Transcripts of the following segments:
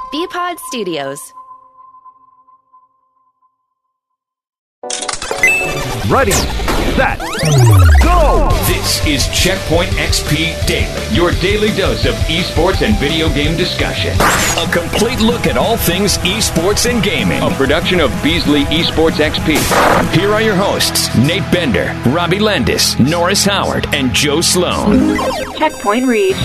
Bpod Studios. Ready, set, go! This is Checkpoint XP Daily, your daily dose of esports and video game discussion. A complete look at all things esports and gaming. A production of Beasley Esports XP. Here are your hosts, Nate Bender, Robbie Landis, Norris Howard, and Joe Sloan. Checkpoint reached.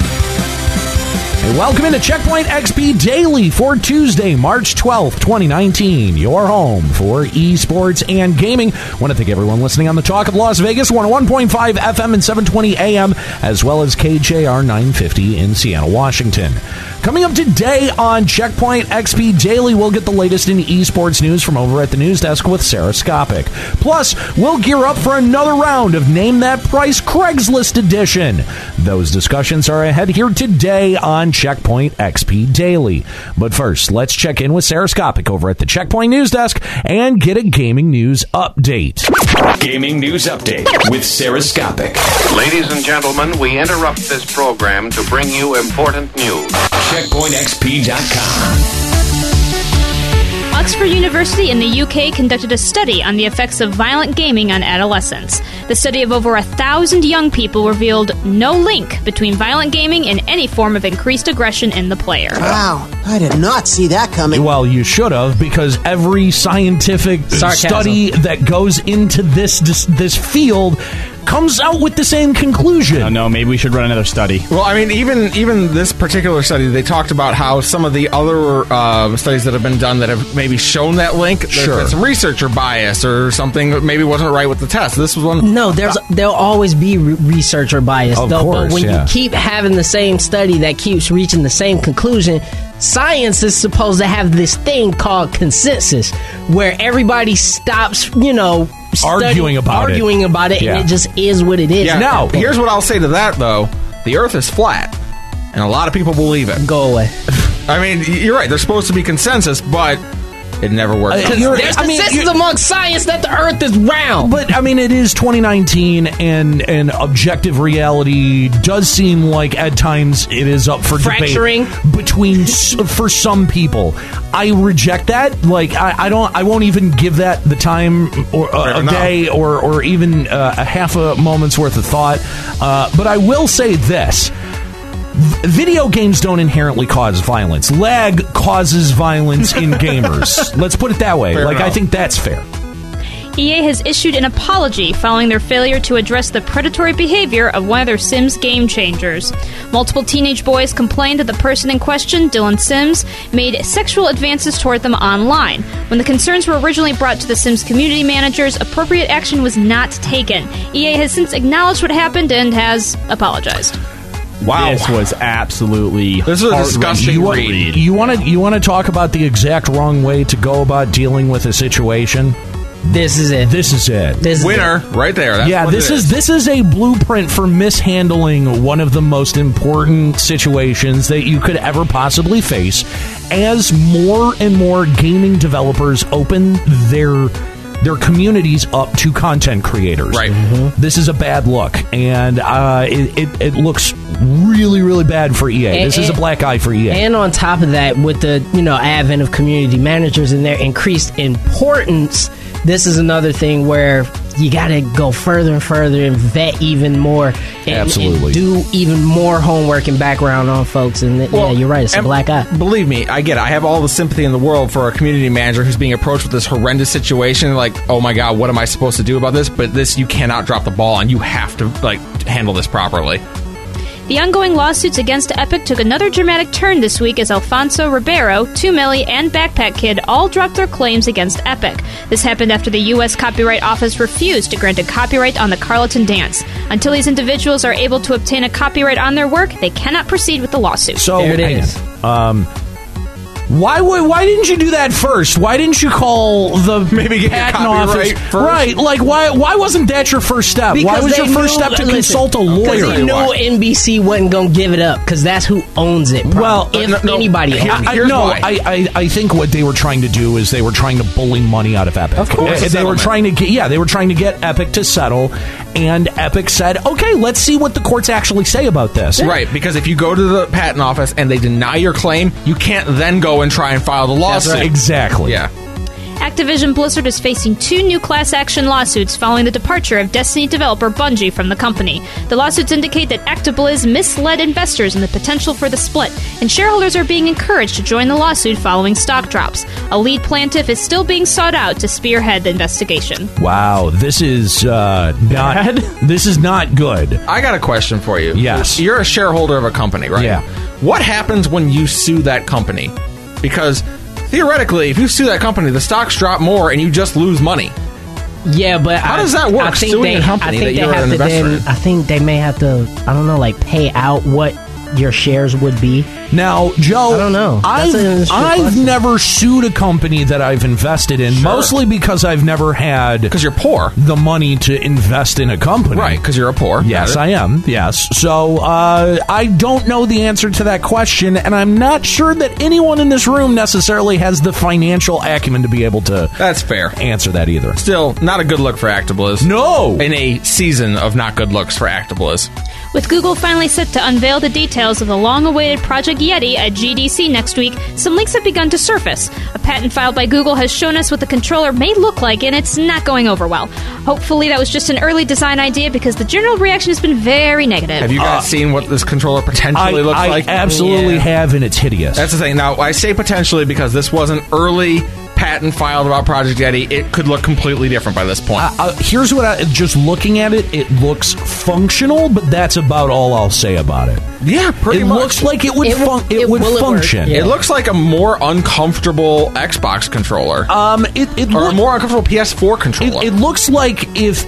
And welcome into Checkpoint XP Daily for Tuesday, March 12th, 2019. Your home for esports and gaming. I want to thank everyone listening on the Talk of Las Vegas, 101.5 FM and 720 AM, as well as KJR 950 in Seattle, Washington. Coming up today on Checkpoint XP Daily, we'll get the latest in esports news from over at the news desk with Sarah Skopic. Plus, we'll gear up for another round of Name That Price Craigslist edition. Those discussions are ahead here today on Checkpoint XP Daily. But first, let's check in with Sarah Skopic over at the Checkpoint News Desk and get a gaming news update. Gaming news update with Sarah Skopic. Ladies and gentlemen, we interrupt this program to bring you important news. CheckpointXP.com. Oxford University in the UK conducted a study on the effects of violent gaming on adolescents. The study of over 1,000 young people revealed no link between violent gaming and any form of increased aggression in the player. Wow, I did not see that coming. Well, you should have, because every scientific study that goes into this field comes out with the same conclusion. No, maybe we should run another study. Well, I mean, even this particular study, they talked about how some of the other studies that have been done that have maybe shown that link, there's been some researcher bias or something that maybe wasn't right with the test. This was one. No, there'll always be researcher bias, of though. Course, but when you keep having the same study that keeps reaching the same conclusion, science is supposed to have this thing called consensus, where everybody stops, arguing about it, and it just is what it is. Yeah. Now, here's what I'll say to that, though. The Earth is flat, and a lot of people believe it. Go away. I mean, you're right. There's supposed to be consensus, but it never works. There's consensus among science that the Earth is round. But, I mean, it is 2019, and objective reality does seem like, at times, it is up for fracturing debate for some people. I reject that. Like, I won't even give that the time or a day or even a half a moment's worth of thought. But I will say this. Video games don't inherently cause violence. Lag causes violence in gamers. Let's put it that way. Fair enough. I think that's fair. EA has issued an apology following their failure to address the predatory behavior of one of their Sims game changers. Multiple teenage boys complained that the person in question, Dylan Sims, made sexual advances toward them online. When the concerns were originally brought to the Sims community managers, appropriate action was not taken. EA has since acknowledged what happened and has apologized. Wow, this was absolutely this is a disgusting read. You want to talk about the exact wrong way to go about dealing with a situation? This is it. This is it. Winner, right there. That's this is a blueprint for mishandling one of the most important situations that you could ever possibly face. As more and more gaming developers open their communities up to content creators. Right. Mm-hmm. This is a bad look, and it looks really, really bad for EA. This is a black eye for EA. And on top of that, with the advent of community managers and their increased importance, this is another thing where you got to go further and further and vet even more. Absolutely. And do even more homework and background on folks. And you're right, it's a black eye. Believe me, I get it. I have all the sympathy in the world for a community manager who's being approached with this horrendous situation. Like, oh my God, what am I supposed to do about this? But this, you cannot drop the ball on. You have to handle this properly. The ongoing lawsuits against Epic took another dramatic turn this week as Alfonso Ribeiro, 2Milli, and Backpack Kid all dropped their claims against Epic. This happened after the U.S. Copyright Office refused to grant a copyright on the Carlton Dance. Until these individuals are able to obtain a copyright on their work, they cannot proceed with the lawsuit. So there it is. Why didn't you do that first? Why didn't you call the patent office first? Right, like why wasn't that your first step? Because why was your first step to consult a lawyer? Because they knew NBC wasn't going to give it up, because that's who owns it. Probably. Well, anybody owns it. I think what they were trying to do is they were trying to bully money out of Epic. Of course, they were trying to get Epic to settle, and Epic said, okay, let's see what the courts actually say about this. Right, because if you go to the patent office and they deny your claim, you can't then go and try and file the lawsuit. That's right. Exactly. Yeah. Activision Blizzard is facing 2 new class action lawsuits following the departure of Destiny developer Bungie from the company. The lawsuits indicate that ActiBliz misled investors in the potential for the split, and shareholders are being encouraged to join the lawsuit following stock drops. A lead plaintiff is still being sought out to spearhead the investigation. Wow, this is this is not good. I got a question for you. Yes. You're a shareholder of a company, right? Yeah. What happens when you sue that company? Because theoretically, if you sue that company, the stocks drop more and you just lose money. Yeah, but how does that work? Suing a company that you're an investor in. I think they may have to, I don't know, like pay out what your shares would be. Now, Joe, I don't know. I've never sued a company that I've invested in, mostly because I've never had... Because you're poor. ...the money to invest in a company. Right, because you're a poor. Yes, I am, yes. So, I don't know the answer to that question, and I'm not sure that anyone in this room necessarily has the financial acumen to be able to... That's fair. ...answer that either. Still, not a good look for ActiBliz. No! In a season of not good looks for ActiBliz. With Google finally set to unveil the details of the long-awaited Project Yeti at GDC next week, some leaks have begun to surface. A patent filed by Google has shown us what the controller may look like, and it's not going over well. Hopefully that was just an early design idea, because the general reaction has been very negative. Have you guys seen what this controller potentially looks like? I absolutely have, and it's hideous. That's the thing. Now, I say potentially because this was an early patent filed about Project Yeti. It could look completely different by this point. Here's what just looking at it, it looks functional, but that's about all I'll say about it. Yeah, pretty much. It looks like it would function. Yeah. It looks like a more uncomfortable Xbox controller. Or a more uncomfortable PS4 controller. It looks like if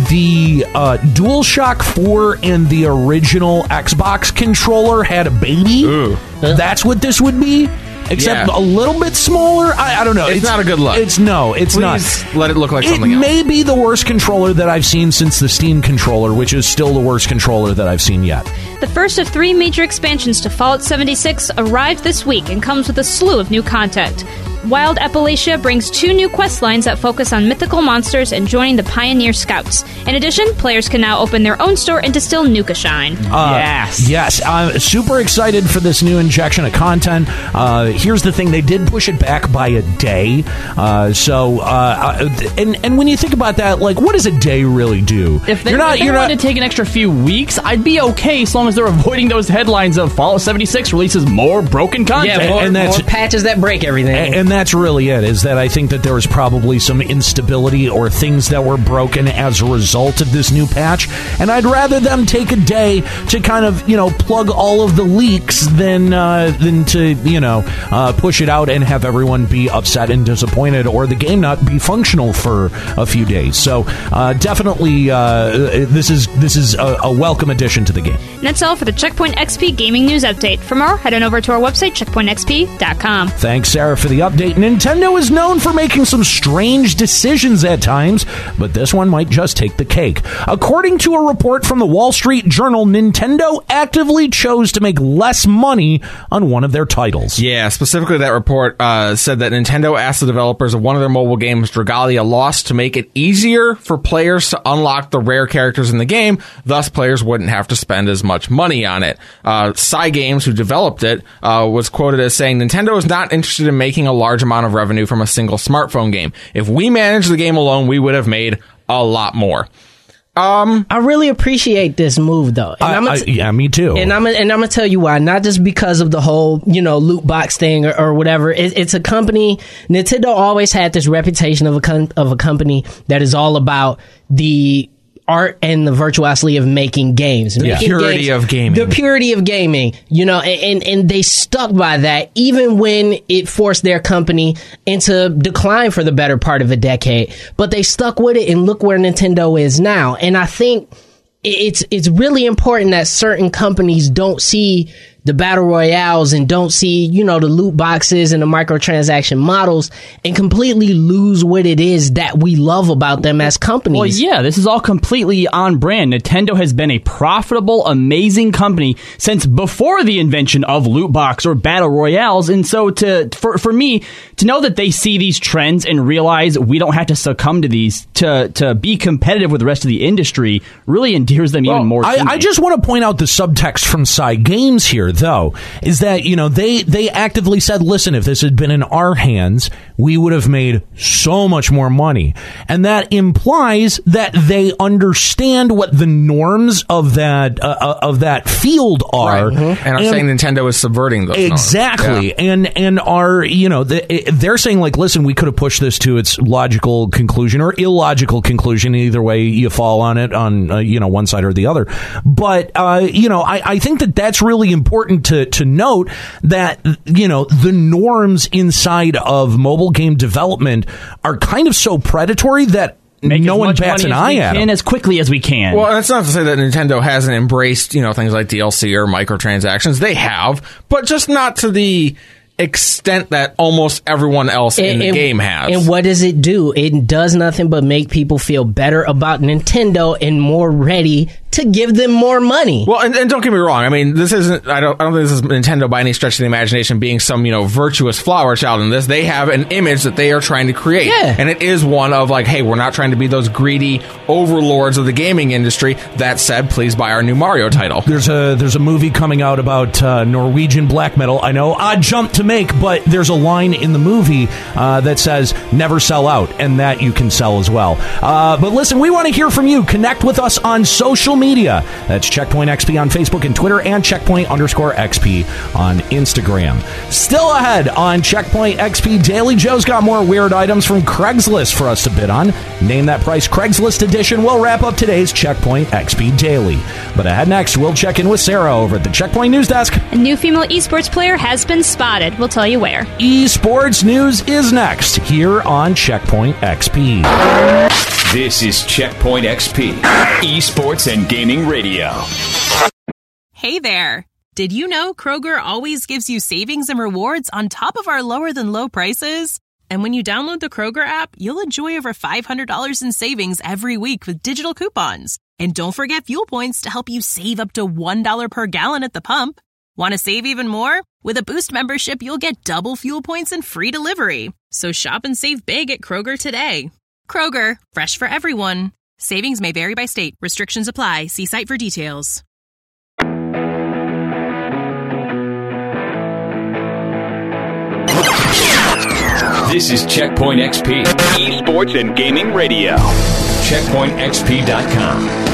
the DualShock 4 and the original Xbox controller had a baby, that's what this would be. Except a little bit smaller. I don't know. It's not a good look. It's not. Please let it look like something else. It may be the worst controller that I've seen since the Steam controller, which is still the worst controller that I've seen yet. The first of 3 major expansions to Fallout 76 arrived this week and comes with a slew of new content. Wild Appalachia brings 2 new quest lines that focus on mythical monsters and joining the Pioneer Scouts. In addition, players can now open their own store and distill Nuka Shine. Yes, I'm super excited for this new injection of content. Here's the thing, they did push it back by a day. And when you think about that, like, what does a day really do? If they wanted to take an extra few weeks, I'd be okay as long as they're avoiding those headlines of Fallout 76 releases more broken content. Yeah, more patches that break everything. And that's really it, is that I think that there was probably some instability or things that were broken as a result of this new patch, and I'd rather them take a day to kind of, plug all of the leaks than to, push it out and have everyone be upset and disappointed, or the game not be functional for a few days. So definitely this is a welcome addition to the game. And that's all for the Checkpoint XP Gaming News Update. For more, head on over to our website, checkpointxp.com. Thanks, Sarah, for the update. Nintendo is known for making some strange decisions at times, but this one might just take the cake. According to a report from the Wall Street Journal, Nintendo actively chose to make less money on one of their titles. Yeah, specifically that report said that Nintendo asked the developers of one of their mobile games, Dragalia Lost, to make it easier for players to unlock the rare characters in the game, thus players wouldn't have to spend as much money on it. Cygames, who developed it, was quoted as saying, Nintendo is not interested in making a large amount of revenue from a single smartphone game. If we managed the game alone, we would have made a lot more. I really appreciate this move, though. And me too. And I'm gonna tell you why. Not just because of the whole, loot box thing or whatever. It's a company. Nintendo always had this reputation of a company that is all about the art and the virtuosity of making games. The purity of gaming. The purity of gaming, and they stuck by that even when it forced their company into decline for the better part of a decade. But they stuck with it, and look where Nintendo is now. And I think it's really important that certain companies don't see the battle royales and don't see, the loot boxes and the microtransaction models and completely lose what it is that we love about them as companies. Well, yeah, this is all completely on brand. Nintendo has been a profitable, amazing company since before the invention of loot box or battle royales. And so for me to know that they see these trends and realize we don't have to succumb to these to be competitive with the rest of the industry really endears them even more. I just want to point out the subtext from Cygames here, though, is that, they actively said, listen, if this had been in our hands, we would have made so much more money. And that implies that they understand what the norms of that field are. Right. Mm-hmm. And are saying Nintendo is subverting those exactly. norms. Yeah. And are, they're saying, like, listen, we could have pushed this to its logical conclusion or illogical conclusion. Either way you fall on it on, one side or the other. But, I think that that's really important to note that, the norms inside of mobile game development are kind of so predatory that no one bats an eye at them as quickly as we can. Well, that's not to say that Nintendo hasn't embraced, things like DLC or microtransactions. They have, but just not to the extent that almost everyone else in the game has. And what does it do? It does nothing but make people feel better about Nintendo and more ready to give them more money. Well, and don't get me wrong. I mean, this isn't. I don't think this is Nintendo by any stretch of the imagination being some virtuous flower child in this. They have an image that they are trying to create, and it is one of like, hey, we're not trying to be those greedy overlords of the gaming industry. That said, please buy our new Mario title. There's a movie coming out about Norwegian black metal. I know, odd jump to make, but there's a line in the movie that says "never sell out," and that you can sell as well. But listen, we want to hear from you. Connect with us on social media. That's Checkpoint XP on Facebook and Twitter, and Checkpoint_XP on Instagram. Still ahead on Checkpoint XP Daily, Joe's got more weird items from Craigslist for us to bid on. Name that price, Craigslist edition. We'll wrap up today's Checkpoint XP Daily. But ahead next, we'll check in with Sarah over at the Checkpoint News Desk. A new female esports player has been spotted. We'll tell you where. Esports news is next here on Checkpoint XP. This is Checkpoint XP, Esports and Gaming Radio. Hey there. Did you know Kroger always gives you savings and rewards on top of our lower than low prices? And when you download the Kroger app, you'll enjoy over $500 in savings every week with digital coupons. And don't forget fuel points to help you save up to $1 per gallon at the pump. Want to save even more? With a Boost membership, you'll get double fuel points and free delivery. So shop and save big at Kroger today. Kroger, fresh for everyone. Savings may vary by state. Restrictions apply. See site for details. This is Checkpoint XP, Esports and Gaming Radio. CheckpointXP.com.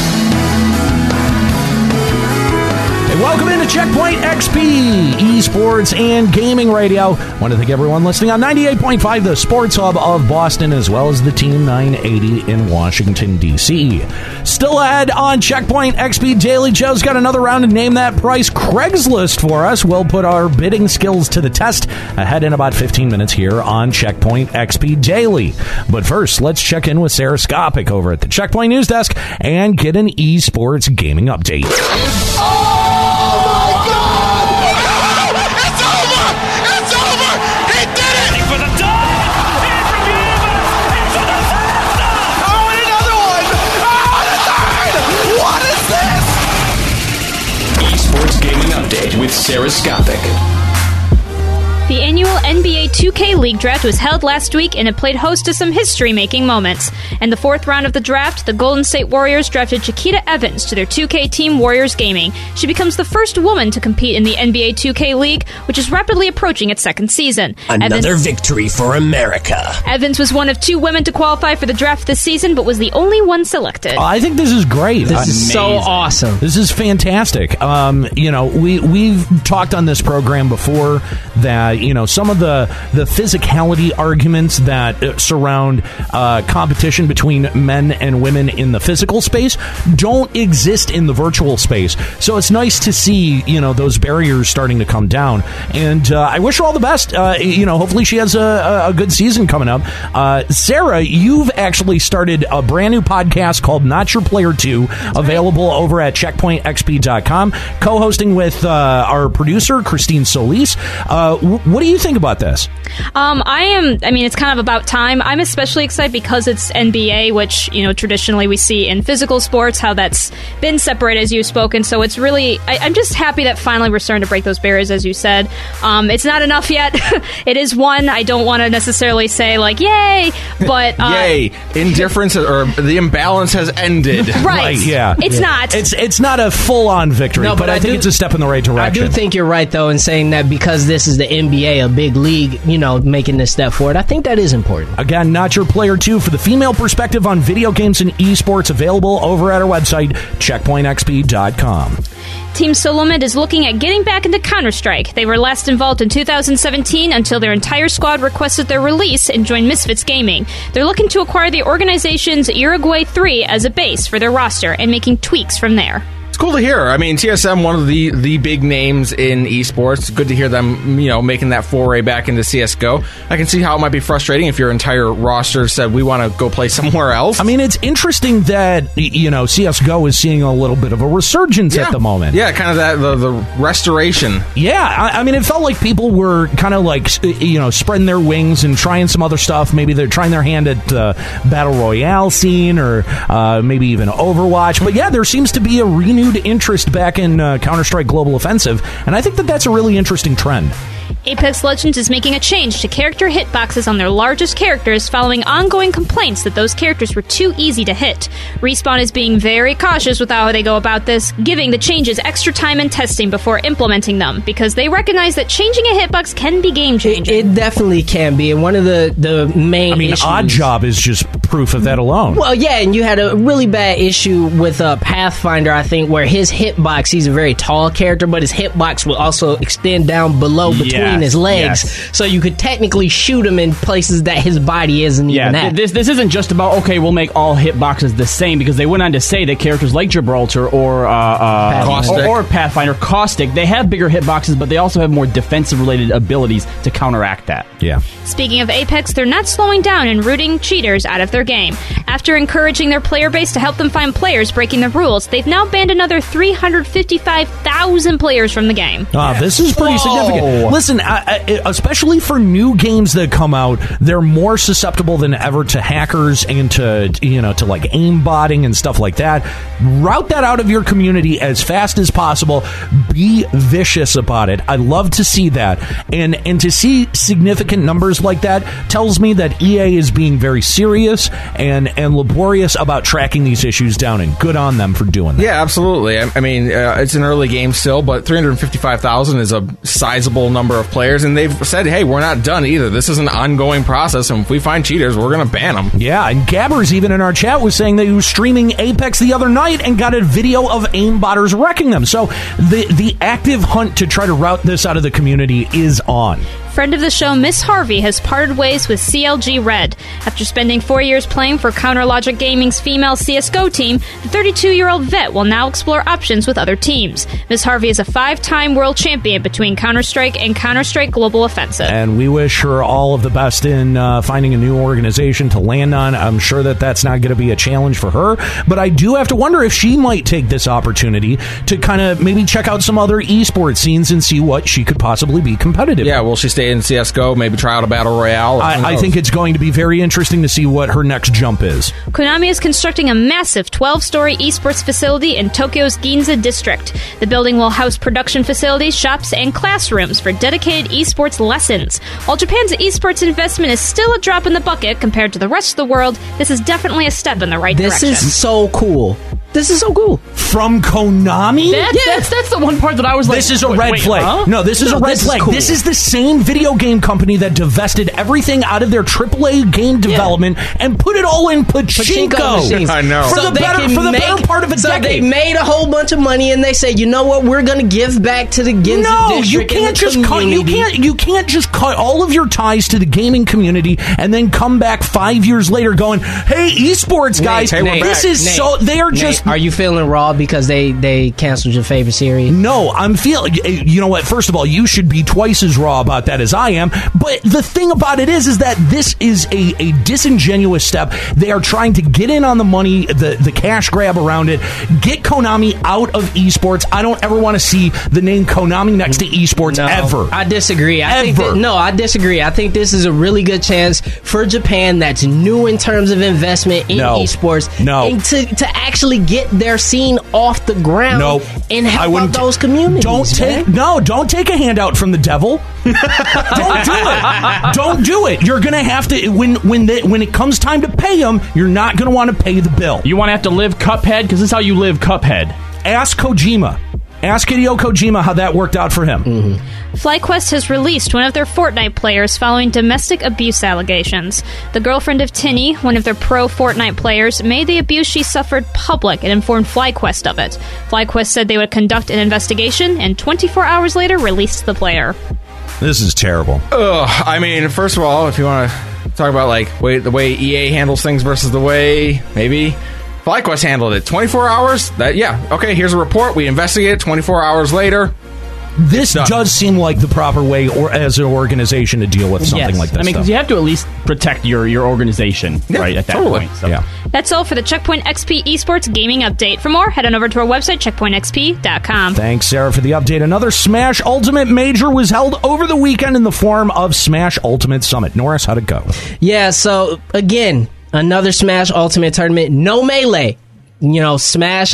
Welcome into Checkpoint XP, Esports and Gaming Radio. Want to thank everyone listening on 98.5, the Sports Hub of Boston, as well as the Team 980 in Washington, D.C. Still ahead on Checkpoint XP Daily, Joe's got another round of Name That Price Craigslist for us. We'll put our bidding skills to the test ahead in about 15 minutes here on Checkpoint XP Daily. But first, let's check in with Sarah Skopik over at the Checkpoint News Desk and get an esports gaming update. With Sarah Skopik. The annual NBA 2K League draft was held last week, and it played host to some history-making moments. In the fourth round of the draft, the Golden State Warriors drafted Chiquita Evans to their 2K team, Warriors Gaming. She becomes the first woman to compete in the NBA 2K League, which is rapidly approaching its second season. Another victory for America. Evans was one of two women to qualify for the draft this season, but was the only one selected. I think this is great. This is so awesome. This is fantastic. We've talked on this program before that some of the physicality arguments that surround competition between men and women in the physical space don't exist in the virtual space. So it's nice to see, those barriers starting to come down. And I wish her all the best. Hopefully she has a good season coming up. Sarah, you've actually started a brand new podcast called Not Your Player 2, available over at checkpointxp.com, co-hosting with our producer, Christine Solis. What do you think about this? It's kind of about time. I'm especially excited because it's NBA, which, traditionally we see in physical sports, how that's been separated, as you've spoken. So it's really, I'm just happy that finally we're starting to break those barriers, as you said. It's not enough yet. It is one. I don't want to necessarily say, yay, but... yay. Indifference or the imbalance has ended. Right. Yeah. It's not. It's not a full-on victory, but I think it's a step in the right direction. I do think you're right, though, in saying that because this is the NBA, a big league, making this step forward. I think that is important. Again, Not Your Player 2 for the female perspective on video games and esports, available over at our website, checkpointxp.com. Team Solomid is looking at getting back into Counter-Strike. They were last involved in 2017 until their entire squad requested their release and joined Misfits Gaming. They're looking to acquire the organization's Uruguay 3 as a base for their roster and making tweaks from there. Cool to hear. I mean, TSM, one of the big names in esports. Good to hear them, making that foray back into CSGO. I can see how it might be frustrating if your entire roster said, we want to go play somewhere else. I mean, it's interesting that, CSGO is seeing a little bit of a resurgence at the moment. Yeah, kind of that, the restoration. Yeah, I mean, it felt like people were kind of spreading their wings and trying some other stuff. Maybe they're trying their hand at the Battle Royale scene or maybe even Overwatch. But yeah, there seems to be a renewed interest back in Counter-Strike Global Offensive, and I think that's a really interesting trend. Apex Legends is making a change to character hitboxes on their largest characters following ongoing complaints that those characters were too easy to hit. Respawn is being very cautious with how they go about this, giving the changes extra time and testing before implementing them, because they recognize that changing a hitbox can be game-changing. It definitely can be, and one of the main issues... Oddjob is just proof of that alone. Well, yeah, and you had a really bad issue with Pathfinder, I think, where his hitbox, he's a very tall character, but his hitbox will also extend down below between his legs, so you could technically shoot him in places that his body isn't even at. This isn't just about, we'll make all hitboxes the same, because they went on to say that characters like Gibraltar or Pathfinder, Caustic, they have bigger hitboxes, but they also have more defensive-related abilities to counteract that. Yeah. Speaking of Apex, they're not slowing down and rooting cheaters out of their game. After encouraging their player base to help them find players breaking the rules, they've now banned another 355,000 players from the game. This is pretty significant. Listen, especially for new games that come out, they're more susceptible than ever to hackers and to aimbotting and stuff like that. Route that out of your community as fast as possible. Be vicious about it. I love to see that, and to see significant numbers like that tells me that EA is being very serious and laborious about tracking these issues down, and good on them for doing that. Yeah, absolutely. I mean, it's an early game still, but 355,000 is a sizable number of players, and they've said, hey, we're not done either. This is an ongoing process, and if we find cheaters, we're going to ban them. Yeah, and Gabbers, even in our chat, was saying that he was streaming Apex the other night and got a video of aimbotters wrecking them. So the active hunt to try to route this out of the community is on. Friend of the show, Miss Harvey, has parted ways with CLG Red. After spending 4 years playing for Counterlogic Gaming's female CSGO team, the 32-year-old vet will now explore options with other teams. Miss Harvey is a 5-time world champion between Counter-Strike and Counter-Strike Global Offensive. And we wish her all of the best in finding a new organization to land on. I'm sure that's not going to be a challenge for her, but I do have to wonder if she might take this opportunity to kind of maybe check out some other esports scenes and see what she could possibly be competitive. Yeah, will she stay in CSGO, maybe try out a Battle Royale? I think it's going to be very interesting to see what her next jump is. Konami is constructing a massive 12-story esports facility in Tokyo's Ginza district. The building will house production facilities, shops, and classrooms for dedicated esports lessons. While Japan's esports investment is still a drop in the bucket compared to the rest of the world, this is definitely a step in the right direction. This is so cool. This is so cool. From Konami? That's the one part that I was like... This is a red flag. Huh? No, this is a red flag. Cool. This is the same video game company that divested everything out of their AAA game development and put it all in pachinko machines. I know. For the better part of a decade. They made a whole bunch of money, and they said, you know what? We're going to give back to the Ginza district. You can't just cut all of your ties to the gaming community and then come back 5 years later going, hey, esports guys, Are you feeling raw because they canceled your favorite series? No, I'm feeling, you know what, first of all, you should be twice as raw about that as I am, but the thing about it is that this is a disingenuous step. They are trying to get in on the money, the cash grab around it, get Konami out of esports. I don't ever want to see the name Konami next to esports ever. I disagree. I disagree. I think this is a really good chance for Japan that's new in terms of investment in esports. And to actually get their scene off the ground and help out those communities. Don't take a handout from the devil. Don't do it. Don't do it. You're going to have to, when it comes time to pay them, you're not going to want to pay the bill. You want to have to live Cuphead? Because this is how you live Cuphead. Ask Kojima. Ask Hideo Kojima how that worked out for him. FlyQuest has released one of their Fortnite players following domestic abuse allegations. The girlfriend of Tinny, one of their pro Fortnite players, made the abuse she suffered public and informed FlyQuest of it. FlyQuest said they would conduct an investigation and 24 hours later released the player. This is terrible. I mean, first of all, if you want to talk about the way EA handles things versus the way maybe FlyQuest handled it. 24 hours? Okay, here's a report. We investigate it. 24 hours later. This does seem like the proper way as an organization to deal with something like this. I mean, because you have to at least protect your organization, right, at that point. So. Yeah. That's all for the Checkpoint XP Esports Gaming Update. For more, head on over to our website, checkpointxp.com. Thanks, Sarah, for the update. Another Smash Ultimate Major was held over the weekend in the form of Smash Ultimate Summit. Norris, how'd it go? Yeah, so, again, another Smash Ultimate Tournament. No Melee. You know, Smash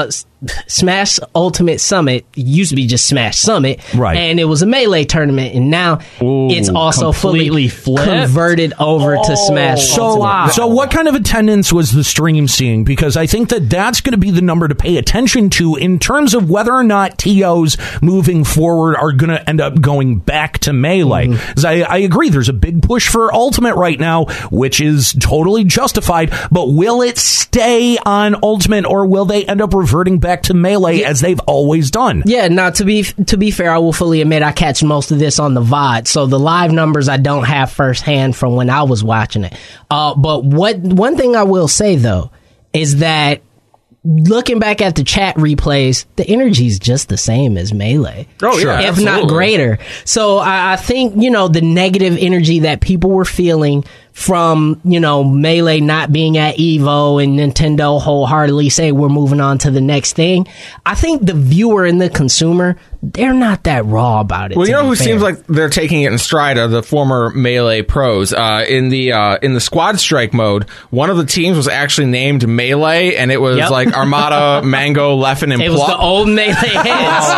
Ultimate Summit used to be just Smash Summit, right? And it was a Melee tournament, and now it's also fully converted over to Smash Ultimate. So what kind of attendance was the stream seeing? Because I think that's going to be the number to pay attention to in terms of whether or not TOs moving forward are going to end up going back to Melee. Because I agree, there's a big push for Ultimate right now, which is totally justified, but will it stay on Ultimate, or will they end up reverting back to Melee as they've always done? Yeah, now to be fair, I will fully admit I catch most of this on the VOD, so the live numbers I don't have firsthand from when I was watching it. But one thing I will say though is that looking back at the chat replays, the energy is just the same as Melee. Oh, yeah, if absolutely. not greater. So I think, the negative energy that people were feeling from, Melee not being at EVO and Nintendo wholeheartedly say we're moving on to the next thing, I think the viewer and the consumer, they're not that raw about it. Well, you know who seems like they're taking it in stride are the former Melee pros. In the Squad Strike mode, one of the teams was actually named Melee, and it was like Armada, Mango, Leffen, and Plop. It was the old Melee heads.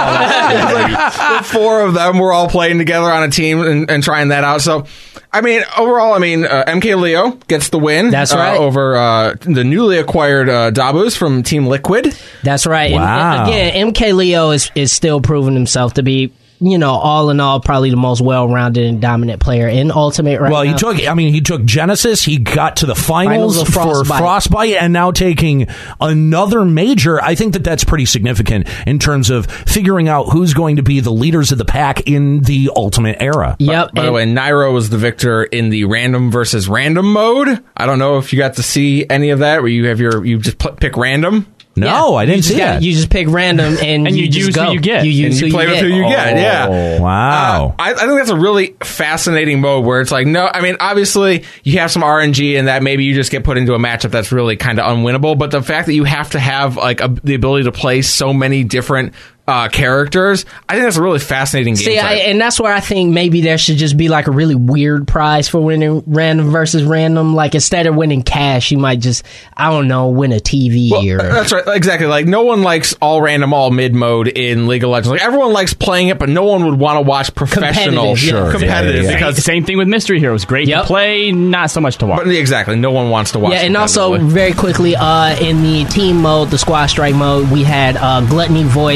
The four of them were all playing together on a team and trying that out. So, I mean, overall, MK Leo gets the win. That's right. Over the newly acquired Dabus from Team Liquid. That's right. Wow. And again, MK Leo is still proving himself to be, all in all, probably the most well-rounded and dominant player in Ultimate right now. Well, he took Genesis, he got to the finals for Frostbite, and now taking another major. I think that's pretty significant in terms of figuring out who's going to be the leaders of the pack in the Ultimate era. Yep. By the way, Nairo was the victor in the random versus random mode. I don't know if you got to see any of that, where you just pick random. No, I didn't see that. You just pick random and you just use go. who you get. You play with who you get. Yeah. Wow. I think that's a really fascinating mode where it's like, obviously you have some RNG and that maybe you just get put into a matchup that's really kind of unwinnable. But the fact that you have to have the ability to play so many different characters, I think that's a really fascinating game. And that's where I think maybe there should just be like a really weird prize for winning random versus random. Like instead of winning cash, you might just, win a TV That's right, exactly. Like no one likes all random, all mid mode in League of Legends. Like everyone likes playing it, but no one would want to watch professional competitive. Yeah. Because same thing with Mystery Heroes. Great to play, not so much to watch. But exactly, no one wants to watch. Yeah, and also very quickly in the team mode, the Squad Strike mode, we had Gluttony, Void, Zachary,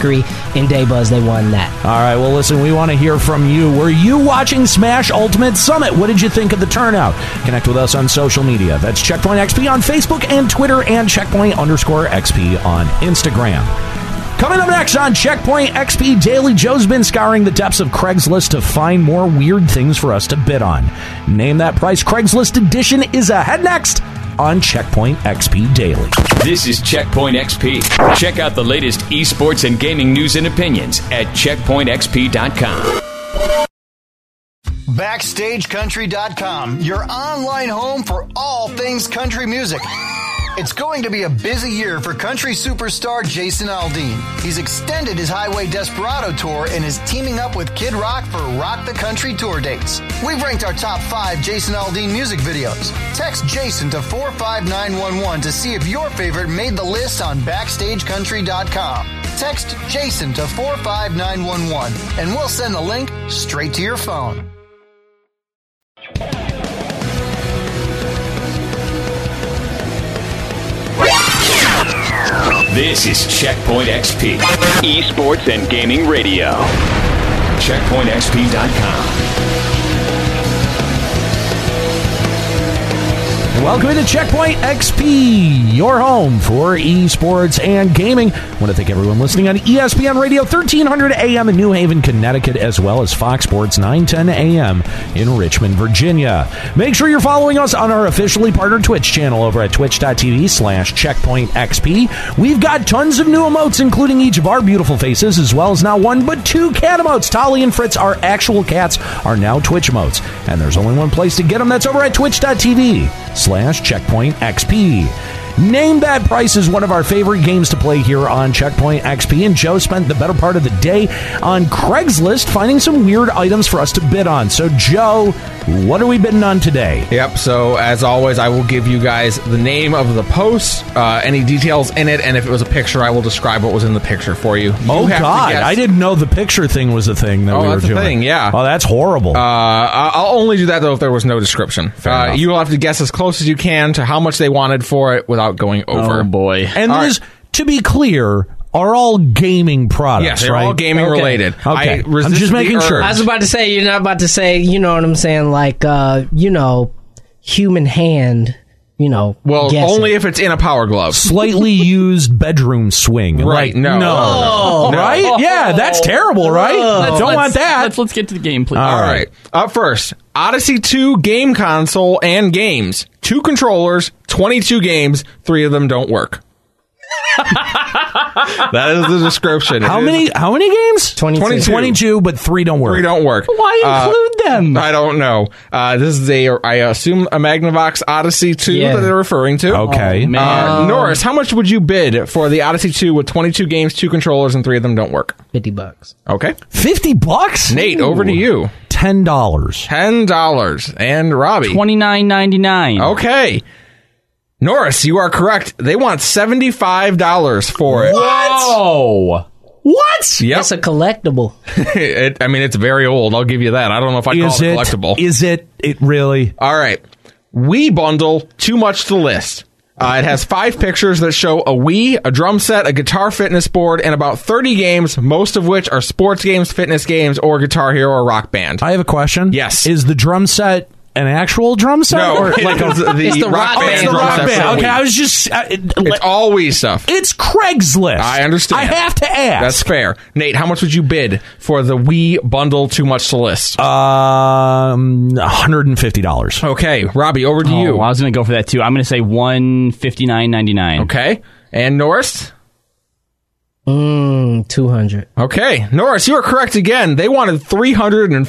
Mercury and Daybuzz. They won that. All right, well, listen, we want to hear from you. Were you watching Smash Ultimate Summit? What did you think of the turnout? Connect with us on social media. That's Checkpoint XP on Facebook and Twitter, and Checkpoint_XP on Instagram. Coming up next on Checkpoint XP Daily, Joe's been scouring the depths of Craigslist to find more weird things for us to bid on. Name That Price Craigslist Edition is ahead next on Checkpoint XP Daily. This is Checkpoint XP. Check out the latest esports and gaming news and opinions at checkpointxp.com. BackstageCountry.com, your online home for all things country music. It's going to be a busy year for country superstar Jason Aldean. He's extended his Highway Desperado tour and is teaming up with Kid Rock for Rock the Country tour dates. We've ranked our top 5 Jason Aldean music videos. Text Jason to 45911 to see if your favorite made the list on BackstageCountry.com. Text Jason to 45911 and we'll send the link straight to your phone. This is Checkpoint XP, esports and gaming radio. CheckpointXP.com. Welcome to Checkpoint XP, your home for esports and gaming. I want to thank everyone listening on ESPN Radio 1300 AM in New Haven, Connecticut, as well as Fox Sports 910 AM in Richmond, Virginia. Make sure you're following us on our officially partnered Twitch channel over at twitch.tv/checkpointxp. We've got tons of new emotes, including each of our beautiful faces, as well as now 1 but 2 cat emotes. Tolly and Fritz, our actual cats, are now Twitch emotes. And there's only one place to get them. That's over at twitch.tv/checkpointxp. Name That Price is one of our favorite games to play here on Checkpoint XP, and Joe spent the better part of the day on Craigslist finding some weird items for us to bid on. So, Joe, what are we bidding on today? Yep, so as always, I will give you guys the name of the post, any details in it, and if it was a picture, I will describe what was in the picture for you. Oh, God, I didn't know the picture thing was a thing that we were doing. Oh, that's a thing, yeah. Oh, that's horrible. I'll only do that, though, if there was no description. You will have to guess as close as you can to how much they wanted for it without going over. Oh, boy. And these, to be clear, are all gaming products, yes, they're right? all gaming related. Okay. I'm just making sure. I was about to say, you're not about to say, you know what I'm saying, like, human hand, Well, guessing. only if it's in a power glove. Slightly used bedroom swing. Right, no. Right? Yeah, that's terrible, right? Don't want that. Let's get to the game, please. All right. Up first, Odyssey 2 game console and games. 2 controllers, 22 games, 3 of them don't work. That is the description. How many games? 22, but 3 don't work. 3 don't work. Why include them? I don't know. This is I assume a Magnavox Odyssey 2 that they're referring to. Okay. Norris, how much would you bid for the Odyssey 2 with 22 games, 2 controllers, and 3 of them don't work? $50. Okay. $50? Nate, over to you. $10. $10. And Robbie? $29.99. Okay. Norris, you are correct. They want $75 for it. Whoa! What? Yep. That's a collectible. It's very old. I'll give you that. I don't know if I'd call it collectible. Is it really? All right. Wii bundle, too much to list. It has 5 pictures that show a Wii, a drum set, a guitar fitness board, and about 30 games, most of which are sports games, fitness games, or Guitar Hero or Rock Band. I have a question. Yes. Is the drum set an actual drum set? No, or like it's the Rock Band drum set. Okay, I was just... it's all Wii stuff. It's Craigslist. I understand. I have to ask. That's fair. Nate, how much would you bid for the Wii bundle too much to list? $150. Okay, Robbie, over to you. I was going to go for that, too. I'm going to say $159.99. Okay. And Norris? $200. Okay. Norris, you are correct again. They wanted $350.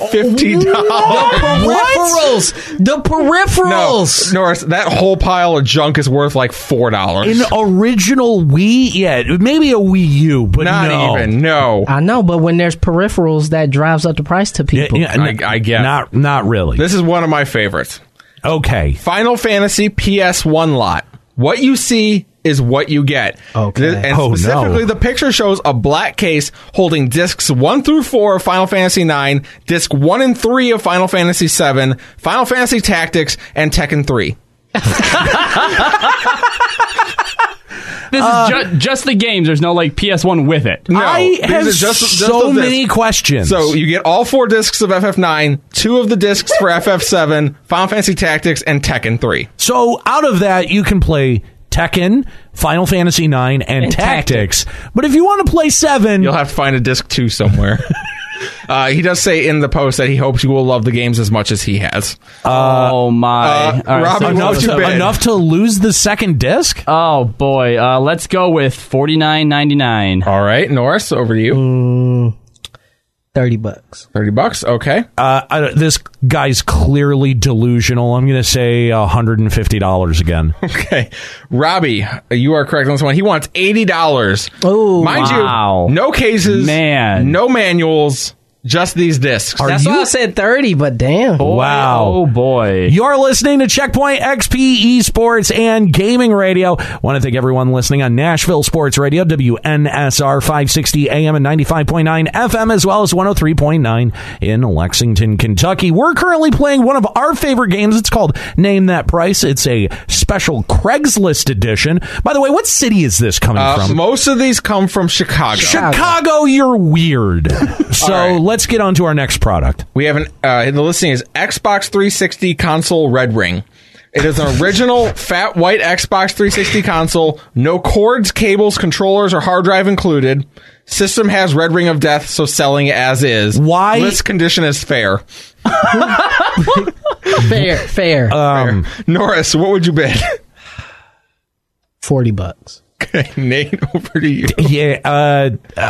The peripherals. No, Norris, that whole pile of junk is worth like $4. An original Wii? Yeah, maybe a Wii U, but not even. No. I know, but when there's peripherals, that drives up the price to people. I get. Not really. This is one of my favorites. Okay. Final Fantasy PS1 lot. What you see is what you get. Okay. And specifically, the picture shows a black case holding discs 1 through 4 of Final Fantasy 9, disc 1 and 3 of Final Fantasy 7, Final Fantasy Tactics, and Tekken 3. This is just the games. There's no like PS1 with it. No, I have just so many questions. So you get all 4 discs of FF9, 2 of the discs for FF7, Final Fantasy Tactics, and Tekken 3. So out of that, you can play Tekken, Final Fantasy 9, and Tactics. But if you want to play 7... You'll have to find a disc 2 somewhere. He does say in the post that he hopes you will love the games as much as he has. Oh, my. All right, Robbie, enough to lose the second disc? Oh, boy. Let's go with $49.99. All right, Norris, over to you. $30. $30, okay. This guy's clearly delusional. I'm going to say $150 again. Okay. Robbie, you are correct on this one. He wants $80. Oh, Mind you, no cases, no manuals, just these discs. That's why I said 30, but damn. Wow. Oh, boy. You're listening to Checkpoint XP Esports and Gaming Radio. Want to thank everyone listening on Nashville Sports Radio, WNSR 560 AM and 95.9 FM, as well as 103.9 in Lexington, Kentucky. We're currently playing one of our favorite games. It's called Name That Price. It's a special Craigslist edition. By the way, what city is this coming from? Most of these come from Chicago. Chicago, you're weird. So let's get on to our next product. We have the listing is Xbox 360 console Red Ring. It is an original fat white Xbox 360 console. No cords, cables, controllers, or hard drive included. System has Red Ring of Death, so selling it as is. Why? List condition is fair. Fair. Norris, what would you bid? $40. Okay, Nate, over to you. Yeah,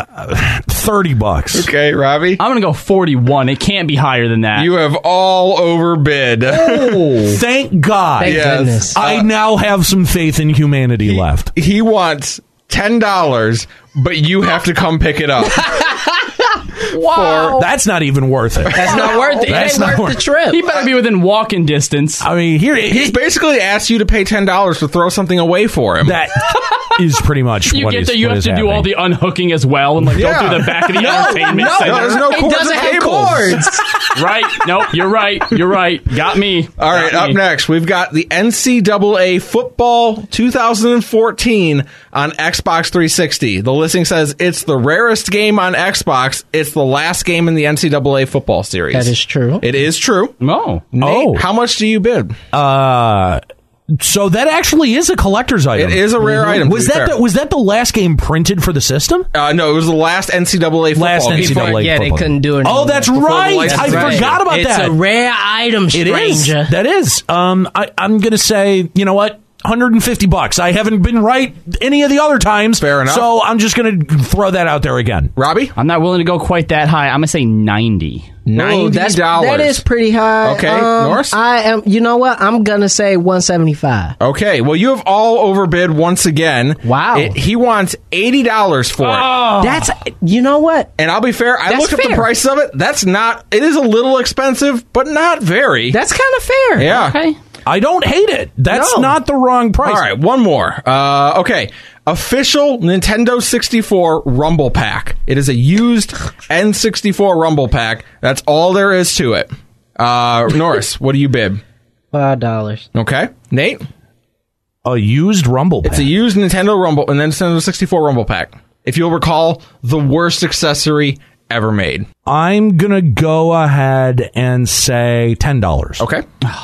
$30. Okay, Robbie? I'm going to go 41. It can't be higher than that. You have all overbid. Oh, thank God. Thank goodness. I now have some faith in humanity left. He wants $10, but you have to come pick it up. Wow. That's not even worth it. That's not worth it. That's It ain't not worth the trip. He better be within walking distance. I mean, he's basically asked you to pay $10 to throw something away for him. That is pretty much you what get is there, you what have is to happening. do all the unhooking as well and like go through the back of the entertainment center. No, there's no He cords or doesn't have cables. cords. Right? Nope, you're right. Got me. All right, up next, we've got the NCAA Football 2014 on Xbox 360. The listing says it's the rarest game on Xbox. It's the last game in the NCAA football series. That is true. It is true. Oh. Nate, how much do you bid? So that actually is a collector's item. It is a rare item. Was that the last game printed for the system? No, it was the last NCAA football Last game. NCAA Yeah, they football. couldn't do it. Oh, that's right. I forgot about it's that. It's a rare item, stranger. It is. That is. I'm going to say, you know what? $150. I haven't been right any of the other times. Fair enough. So I'm just going to throw that out there again. Robbie? I'm not willing to go quite that high. I'm going to say 90. $90. That is pretty high. Okay, Norris? I am. You know what? I'm gonna say 175. Okay, well, you have all overbid once again. Wow. He wants $80 for it. That's. You know what? And I'll be fair. I That's looked up the fair. price of it. That's not. It is a little expensive, but not very. That's kind of fair. Yeah. Okay. I don't hate it. That's No. not the wrong price. All right, one more. Okay. Official Nintendo 64 Rumble Pack. It is a used N64 Rumble Pack. That's all there is to it. Norris, what do you bid? $5. Okay. Nate? A used Rumble Pack. It's a used Nintendo Rumble and then Nintendo 64 Rumble Pack. If you'll recall, the worst accessory ever made. I'm going to go ahead and say $10. Okay.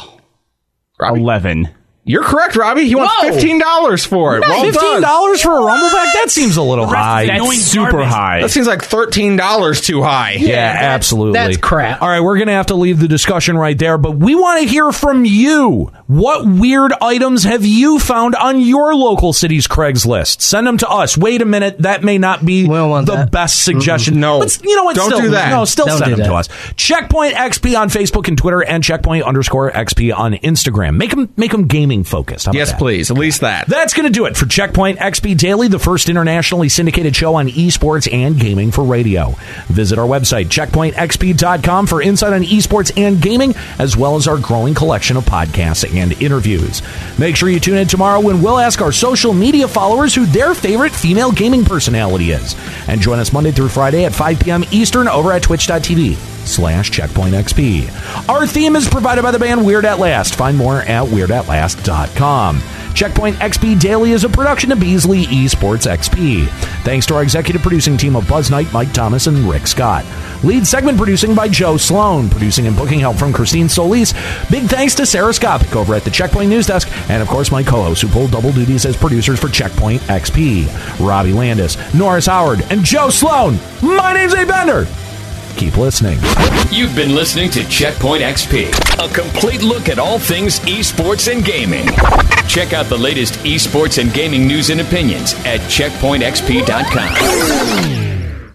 Robbie? 11. You're correct, Robbie. He wants $15 for it. Well done. $15 for a Rumble Pack? That seems a little high. That's super high. That seems like $13 too high. Yeah, absolutely. That's crap. All right, we're going to have to leave the discussion right there, but we want to hear from you. What weird items have you found on your local city's Craigslist? Send them to us. Wait a minute, that may not be the best suggestion. No. But you know what? Don't still, do that. No, still Don't send do them that. to us. Checkpoint XP on Facebook and Twitter, and Checkpoint_XP on Instagram. Make them gaming focused. How about Yes, that? please. At least that. That's going to do it for Checkpoint XP Daily, the first internationally syndicated show on esports and gaming for radio. Visit our website, checkpointxp.com, for insight on esports and gaming, as well as our growing collection of podcasts and interviews. Make sure you tune in tomorrow when we'll ask our social media followers who their favorite female gaming personality is. And join us Monday through Friday at 5 p.m. Eastern over at twitch.tv. checkpointxp. Our theme is provided by the band Weird At Last. Find more at weirdAtLast.com. Checkpoint XP Daily is a production of Beasley Esports XP. Thanks to our executive producing team of Buzz Knight, Mike Thomas, and Rick Scott. Lead segment producing by Joe Sloan. Producing and booking help from Christine Solis. Big thanks to Sarah Skopik over at the Checkpoint News Desk. And, of course, my co-hosts who pull double duties as producers for Checkpoint XP. Robbie Landis, Norris Howard, and Joe Sloan. My name's Abe Bender. Keep listening. You've been listening to Checkpoint XP, a complete look at all things esports and gaming. Check out the latest esports and gaming news and opinions at checkpointxp.com.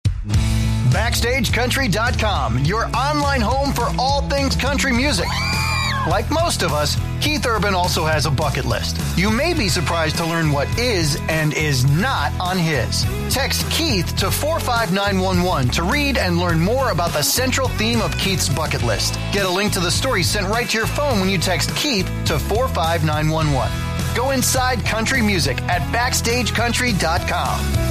BackstageCountry.com, your online home for all things country music. Like most of us, Keith Urban also has a bucket list. You may be surprised to learn what is and is not on his. Text Keith to 45911 to read and learn more about the central theme of Keith's bucket list. Get a link to the story sent right to your phone when you text Keith to 45911. Go inside country music at BackstageCountry.com.